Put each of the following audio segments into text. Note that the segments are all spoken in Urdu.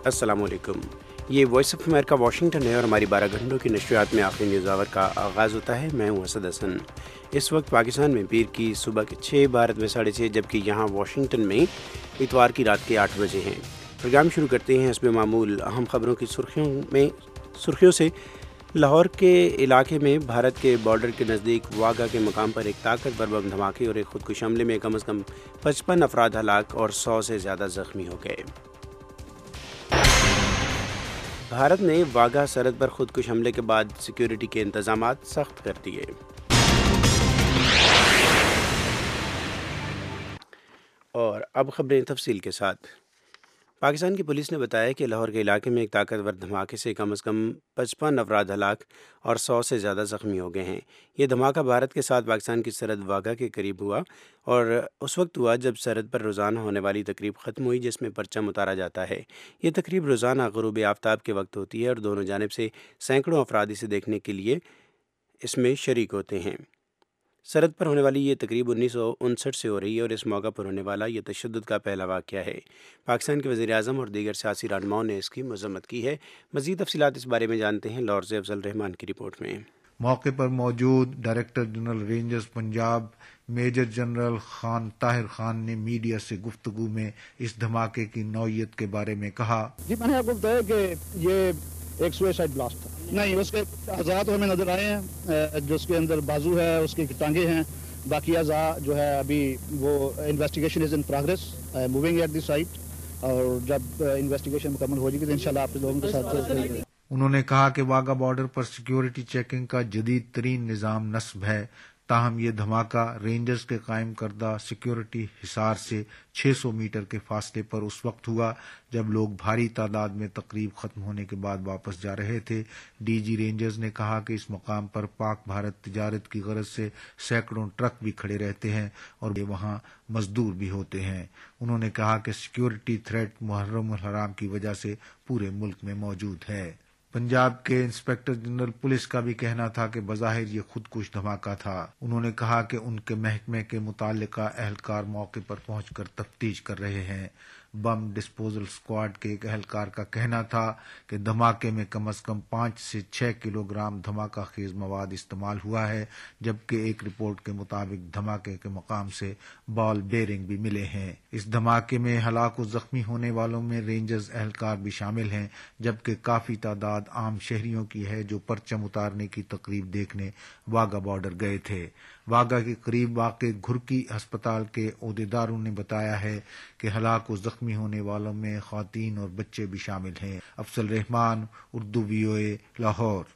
السلام علیکم۔ یہ وائس آف امریکہ واشنگٹن ہے اور ہماری 12 گھنٹوں کی نشریات میں آخری نیوز آور کا آغاز ہوتا ہے۔ میں ہوں اسد حسن۔ اس وقت پاکستان میں پیر کی صبح کے 6، بھارت میں 6:30، جبکہ یہاں واشنگٹن میں اتوار کی رات کے 8 بجے ہیں۔ پروگرام شروع کرتے ہیں حسب معمول اہم خبروں کی سرخیوں سے۔ لاہور کے علاقے میں بھارت کے بارڈر کے نزدیک واگا کے مقام پر ایک طاقتور بم دھماکے اور ایک خودکش حملے میں کم از کم 55 افراد ہلاک اور 100 سے زیادہ زخمی ہو گئے۔ بھارت نے واگا سرحد پر خودکش حملے کے بعد سیکیورٹی کے انتظامات سخت کر دیے۔ اور اب خبریں تفصیل کے ساتھ۔ پاکستان کی پولیس نے بتایا کہ لاہور کے علاقے میں ایک طاقتور دھماکے سے کم از کم 55 افراد ہلاک اور 100 سے زیادہ زخمی ہو گئے ہیں۔ یہ دھماکہ بھارت کے ساتھ پاکستان کی سرحد واگا کے قریب ہوا اور اس وقت ہوا جب سرحد پر روزانہ ہونے والی تقریب ختم ہوئی جس میں پرچم اتارا جاتا ہے۔ یہ تقریب روزانہ غروب آفتاب کے وقت ہوتی ہے اور دونوں جانب سے سینکڑوں افراد اسے دیکھنے کے لیے اس میں شریک ہوتے ہیں۔ سرحد پر ہونے والی یہ تقریب 1959 سے ہو رہی ہے اور اس موقع پر ہونے والا یہ تشدد کا پہلا واقعہ ہے۔ پاکستان کے وزیر اعظم اور دیگر سیاسی رہنماؤں نے اس کی مذمت کی ہے۔ مزید تفصیلات اس بارے میں جانتے ہیں لاہور سے افضل رحمان کی رپورٹ میں۔ موقع پر موجود director general Rangers Punjab major general Khan Tahir Khan نے میڈیا سے گفتگو میں اس دھماکے کی نوعیت کے بارے میں کہا۔ جی میں نے آپ کو بتایا کہ یہ ایک سوئسائڈ بلاسٹ تھا۔ نہیں، اس کے اعضاء تو ہمیں نظر آئے ہیں، جو اس کے اندر بازو ہے، اس کی ٹانگیں ہیں، باقی اعضاء جو ہے ابھی وہ investigation is in progress, moving at the site, اور جب انویسٹیگیشن مکمل ہو جائے گی تو انشاءاللہ آپ لوگوں کے ساتھ۔ انہوں نے کہا کہ واگا بارڈر پر سیکیورٹی چیکنگ کا جدید ترین نظام نصب ہے، تاہم یہ دھماکہ رینجرز کے قائم کردہ سیکیورٹی حصار سے 600 میٹر کے فاصلے پر اس وقت ہوا جب لوگ بھاری تعداد میں تقریب ختم ہونے کے بعد واپس جا رہے تھے۔ ڈی جی رینجرز نے کہا کہ اس مقام پر پاک بھارت تجارت کی غرض سے سینکڑوں ٹرک بھی کھڑے رہتے ہیں اور وہاں مزدور بھی ہوتے ہیں۔ انہوں نے کہا کہ سیکیورٹی تھریٹ محرم الحرام کی وجہ سے پورے ملک میں موجود ہے۔ پنجاب کے انسپکٹر جنرل پولیس کا بھی کہنا تھا کہ بظاہر یہ خودکش دھماکہ تھا۔ انہوں نے کہا کہ ان کے محکمے کے متعلقہ اہلکار موقع پر پہنچ کر تفتیش کر رہے ہیں۔ بم ڈسپوزل اسکواڈ کے ایک اہلکار کا کہنا تھا کہ دھماکے میں کم از کم 5 سے 6 کلو گرام دھماکہ خیز مواد استعمال ہوا ہے، جبکہ ایک رپورٹ کے مطابق دھماکے کے مقام سے بال بیرنگ بھی ملے ہیں۔ اس دھماکے میں ہلاک و زخمی ہونے والوں میں رینجرز اہلکار بھی شامل ہیں، جبکہ کافی تعداد عام شہریوں کی ہے جو پرچم اتارنے کی تقریب دیکھنے واگا بارڈر گئے تھے۔ واگا کے قریب واقع گھرکی ہسپتال کے عہدیداروں نے بتایا ہے کہ ہلاک و زخمی ہونے والوں میں خواتین اور بچے بھی شامل ہیں۔ افضل رحمان، اردو VOA، لاہور۔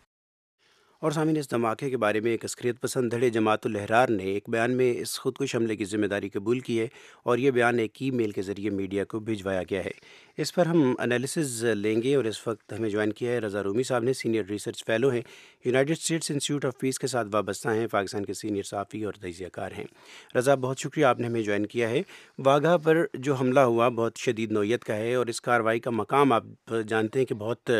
اور سامعین، اس دھماکے کے بارے میں ایک عسکریت پسند دھڑے جماعت الاحرار نے ایک بیان میں اس خودکش حملے کی ذمہ داری قبول کی ہے اور یہ بیان ایک ای میل کے ذریعے میڈیا کو بھجوایا گیا ہے۔ اس پر ہم انالیسز لیں گے اور اس وقت ہمیں جوائن کیا ہے رضا رومی صاحب نے، سینئر ریسرچ فیلو ہیں، United States Institute of Peace کے ساتھ وابستہ ہیں، پاکستان کے سینئر صحافی اور تجزیہ کار ہیں۔ رضا، بہت شکریہ آپ نے ہمیں جوائن کیا ہے۔ واگا پر جو حملہ ہوا بہت شدید نوعیت کا ہے اور اس کارروائی کا مقام آپ جانتے ہیں کہ بہت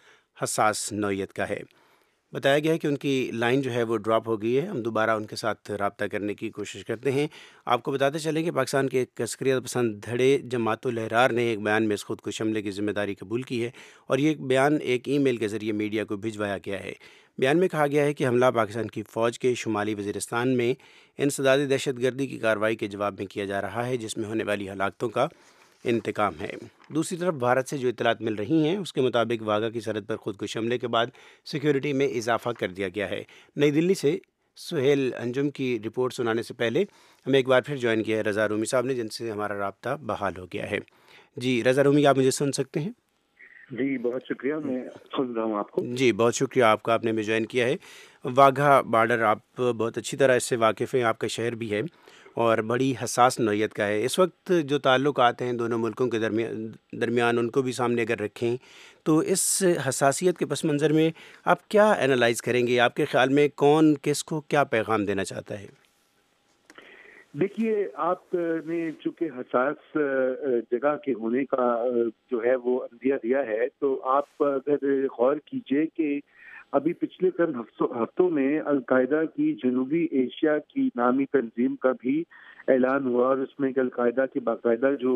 حساس نوعیت کا ہے۔ بتایا گیا ہے کہ ان کی لائن جو ہے وہ ڈراپ ہو گئی ہے۔ ہم دوبارہ ان کے ساتھ رابطہ کرنے کی کوشش کرتے ہیں۔ آپ کو بتاتے چلیں کہ پاکستان کے ایک عسکریت پسند دھڑے جماعت الاحرار نے ایک بیان میں اس خودکش حملے کی ذمہ داری قبول کی ہے اور یہ بیان ایک ای میل کے ذریعے میڈیا کو بھجوایا گیا ہے۔ بیان میں کہا گیا ہے کہ حملہ پاکستان کی فوج کے شمالی وزیرستان میں انسداد دہشت گردی کی کارروائی کے جواب میں کیا جا رہا ہے، جس میں ہونے والی ہلاکتوں کا انتقام ہے۔ دوسری طرف بھارت سے جو اطلاعات مل رہی ہیں اس کے مطابق واگا کی سرحد پر خودکش حملے کے بعد سیکیورٹی میں اضافہ کر دیا گیا ہے۔ نئی دلی سے سہیل انجم کی رپورٹ سنانے سے پہلے ہمیں ایک بار پھر جوائن کیا ہے رضا رومی صاحب نے، جن سے ہمارا رابطہ بحال ہو گیا ہے۔ جی رضا رومی، آپ مجھے سن سکتے ہیں؟ جی بہت شکریہ، میں سن رہا ہوں آپ کو۔ جی بہت شکریہ آپ کا، آپ نے ہمیں جوائن کیا ہے۔ واگھا بارڈر آپ بہت اچھی طرح اس سے واقف ہیں، آپ کا شہر بھی ہے اور بڑی حساس نوعیت کا ہے۔ اس وقت جو تعلقات ہیں دونوں ملکوں کے درمیان ان کو بھی سامنے اگر رکھیں تو اس حساسیت کے پس منظر میں آپ کیا اینالائز کریں گے؟ آپ کے خیال میں کون کس کو کیا پیغام دینا چاہتا ہے؟ دیکھیے، آپ نے چونکہ حساس جگہ کے ہونے کا جو ہے وہ اندیہ دیا ہے، تو آپ اگر غور کیجئے کہ ابھی پچھلے چند ہفتوں میں القاعدہ کی جنوبی ایشیا کی نامی تنظیم کا بھی اعلان ہوا اور اس میں القاعدہ کے باقاعدہ جو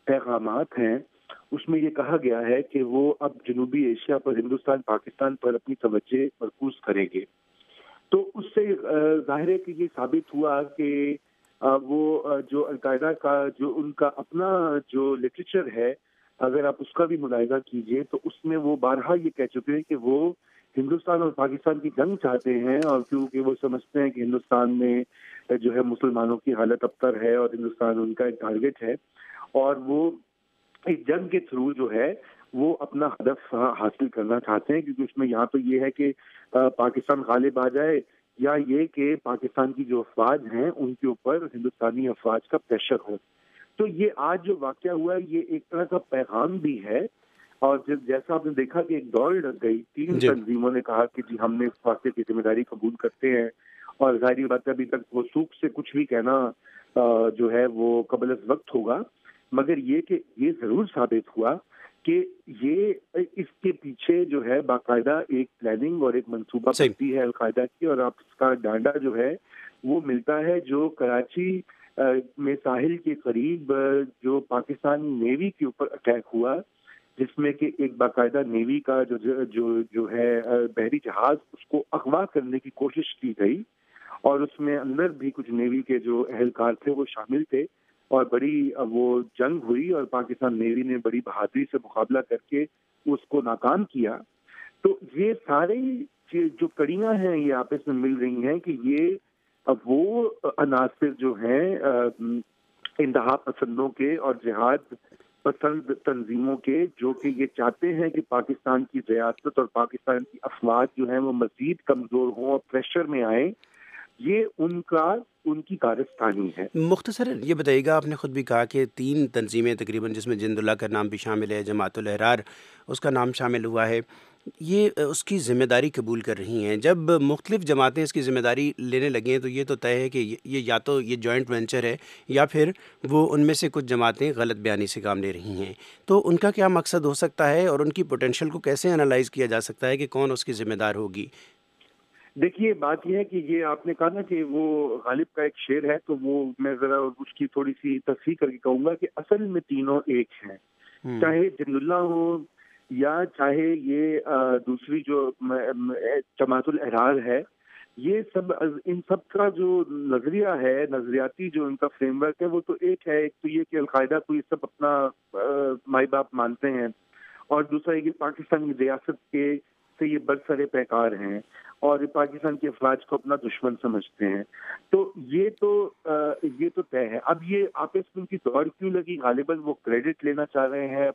پیغامات ہیں اس میں یہ کہا گیا ہے کہ وہ اب جنوبی ایشیا پر، ہندوستان پاکستان پر اپنی توجہ مرکوز کریں گے. تو اس سے ظاہر ہے کہ یہ ثابت ہوا کہ وہ جو القاعدہ کا جو ان کا اپنا جو لٹریچر ہے، اگر آپ اس کا بھی ملاحظہ کیجئے تو اس میں وہ بارہا یہ کہہ چکے ہیں کہ وہ ہندوستان اور پاکستان کی جنگ چاہتے ہیں، اور کیونکہ وہ سمجھتے ہیں کہ ہندوستان میں جو ہے مسلمانوں کی حالت ابتر ہے اور ہندوستان ان کا ایک ٹارگٹ ہے، اور وہ ایک جنگ کے تھرو جو ہے وہ اپنا ہدف حاصل کرنا چاہتے ہیں. کیونکہ اس میں یہاں تو یہ ہے کہ پاکستان غالب آ جائے، یا یہ کہ پاکستان کی جو افواج ہیں ان کے اوپر ہندوستانی افواج کا پریشر ہو. تو یہ آج جو واقعہ ہوا ہے یہ ایک طرح کا پیغام بھی ہے، اور جیسا آپ نے دیکھا کہ ایک دوڑ لگ گئی، 3 جی تنظیموں نے کہا کہ جی ہم نے اس واقعے کی ذمہ داری قبول کرتے ہیں، اور ظاہری بات ہے ابھی تک وہ سوکھ سے کچھ بھی کہنا جو ہے وہ قبل از وقت ہوگا، مگر یہ کہ یہ ضرور ثابت ہوا کہ یہ اس کے پیچھے جو ہے باقاعدہ ایک پلاننگ اور ایک منصوبہ بندی ہے القاعدہ کی، اور آپ اس کا ڈانڈا جو ہے وہ ملتا ہے جو کراچی میں ساحل کے قریب جو پاکستانی نیوی کے اوپر اٹیک ہوا، جس میں کہ ایک باقاعدہ نیوی کا جو ہے بحری جہاز اس کو اغوا کرنے کی کوشش کی گئی، اور اس میں اندر بھی کچھ نیوی کے جو اہلکار تھے وہ شامل تھے، اور بڑی وہ جنگ ہوئی اور پاکستان نیوی نے بڑی بہادری سے مقابلہ کر کے اس کو ناکام کیا. تو یہ سارے جو کڑیاں ہیں یہ آپس میں مل رہی ہیں کہ یہ وہ عناصر جو ہیں انتہا پسندوں کے اور جہاد پسند تنظیموں کے، جو کہ یہ چاہتے ہیں کہ پاکستان کی ریاست اور پاکستان کی افواج جو ہیں وہ مزید کمزور ہوں اور پریشر میں آئیں، یہ ان کی کارستانی ہے. مختصراً یہ بتائیے گا، آپ نے خود بھی کہا کہ 3 تنظیمیں تقریباً، جس میں جند اللہ کا نام بھی شامل ہے، جماعت الاحرار اس کا نام شامل ہوا ہے، یہ اس کی ذمہ داری قبول کر رہی ہیں. جب مختلف جماعتیں اس کی ذمہ داری لینے لگی ہیں تو یہ تو طے ہے کہ یہ یا تو یہ جوائنٹ وینچر ہے، یا پھر وہ ان میں سے کچھ جماعتیں غلط بیانی سے کام لے رہی ہیں. تو ان کا کیا مقصد ہو سکتا ہے، اور ان کی پوٹینشیل کو کیسے انالائز کیا جا سکتا ہے کہ کون اس کی ذمہ دار ہوگی؟ دیکھیے بات یہ ہے کہ یہ آپ نے کہا نا کہ وہ غالب کا ایک شعر ہے، تو وہ میں ذرا اس کی تھوڑی سی تصحیح کر کے کہوں گا کہ اصل میں تینوں ایک ہیں، چاہے جند اللہ ہو یا چاہے یہ دوسری جو جماعت الاحرار ہے. یہ سب ان سب کا جو نظریہ ہے، نظریاتی جو ان کا فریم ورک ہے وہ تو ایک ہے. ایک تو یہ کہ القاعدہ کو یہ سب اپنا مائی باپ مانتے ہیں، اور دوسرا یہ کہ پاکستان کی ریاست کے سے یہ برسر پیکار ہیں اور پاکستان کے افواج کو اپنا دشمن سمجھتے ہیں. تو یہ تو طے ہے. اب یہ آپس میں ان کی دوڑ کیوں لگی؟ غالباً وہ کریڈٹ لینا چاہ رہے ہیں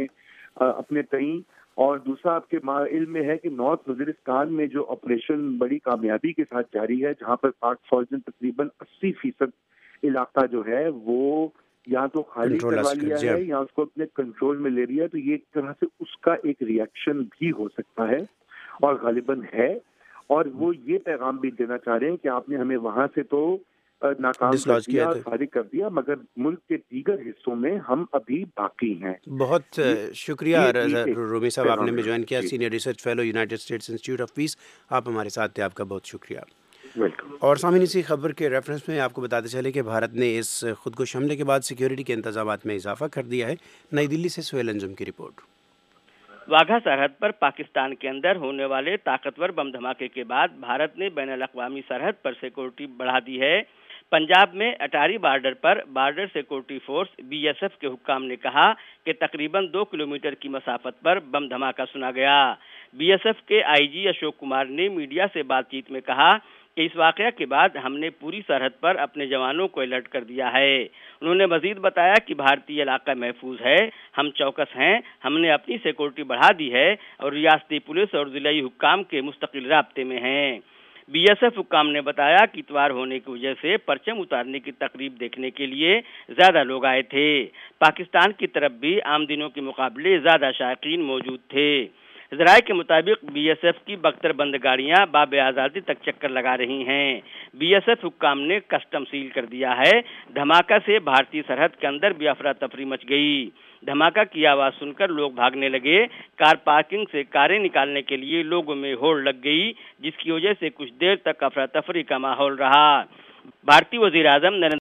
اپنے تئیں، اور دوسرا آپ کے علم میں ہے کہ نارتھ وزیرستان میں جو آپریشن بڑی کامیابی کے ساتھ جاری ہے، جہاں پر پاک فوج نے تقریباً 80% علاقہ جو ہے وہ یا تو خالی کروا لیا ہے یا اس کو اپنے کنٹرول میں لے لیا ہے. تو یہ ایک طرح سے اس کا ایک ریئیکشن بھی ہو سکتا ہے، اور غالباً ہے، اور وہ یہ پیغام بھی دینا چاہ رہے ہیں کہ آپ نے ہمیں وہاں سے تو ناکام کر دیا، فارغ کر دیا، مگر ملک کے دیگر حصوں میں ہم ابھی باقی ہیں. بہت شکریہ رومی صاحب، آپ نے ہمیں جوائن کیا، senior research fellow United States Institute of Peace. آپ ہمارے ساتھ تھے، آپ کا بہت شکریہ. اور سامعین، اسی خبر کے ریفرنس میں آپ کو بتاتے چلے کہ بھارت نے اس خودکش حملے کے بعد سیکیورٹی کے انتظامات میں اضافہ کر دیا ہے. نئی دلی سے سہیل انجم کی رپورٹ. واگھا سرحد پر پاکستان کے اندر ہونے والے طاقتور بم دھماکے کے بعد بھارت نے بین الاقوامی سرحد پر سیکورٹی بڑھا دی ہے. پنجاب میں اٹاری بارڈر پر بارڈر سیکورٹی فورس BSF کے حکام نے کہا کہ تقریباً 2 کلومیٹر کی مسافت پر بم دھماکہ سنا گیا. BSF کے IG اشوک کمار نے میڈیا سے بات چیت میں کہا کہ اس واقعہ کے بعد ہم نے پوری سرحد پر اپنے جوانوں کو الرٹ کر دیا ہے. انہوں نے مزید بتایا کہ بھارتی علاقہ محفوظ ہے، ہم چوکس ہیں، ہم نے اپنی سیکورٹی بڑھا دی ہے اور ریاستی پولیس اور ضلعی حکام کے مستقل رابطے میں ہیں. BSF حکام نے بتایا کہ اتوار ہونے کی وجہ سے پرچم اتارنے کی تقریب دیکھنے کے لیے زیادہ لوگ آئے تھے. پاکستان کی طرف بھی عام دنوں کے مقابلے زیادہ شائقین موجود تھے. ذرائع کے مطابق BSF کی بختر بند گاڑیاں باب آزادی تک چکر لگا رہی ہیں. BSF حکام نے کسٹم سیل کر دیا ہے. دھماکہ سے بھارتی سرحد کے اندر بھی افراتفری مچ گئی. دھماکہ کی آواز سن کر لوگ بھاگنے لگے. کار پارکنگ سے کاریں نکالنے کے لیے لوگوں میں ہوڑ لگ گئی، جس کی وجہ سے کچھ دیر تک افراتفری کا ماحول رہا. بھارتی وزیر اعظم